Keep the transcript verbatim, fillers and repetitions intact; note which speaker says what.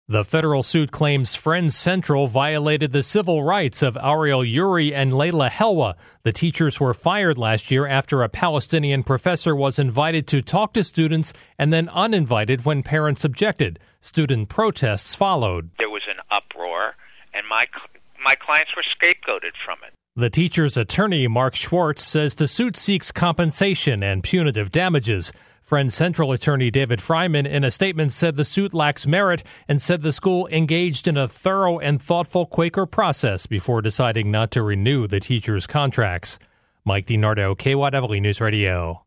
Speaker 1: The federal suit claims Friends Central violated the civil rights of Ariel Yuri and Layla Helwa. The teachers were fired last year after a Palestinian professor was invited to talk to students and then uninvited when parents objected. Student protests followed.
Speaker 2: There was an uproar, and my my clients were scapegoated from it.
Speaker 1: The teacher's attorney, Mark Schwartz, says the suit seeks compensation and punitive damages. Friends Central attorney David Fryman, in a statement, said the suit lacks merit and said the school engaged in a thorough and thoughtful Quaker process before deciding not to renew the teachers' contracts. Mike DiNardo, K Y W News Radio.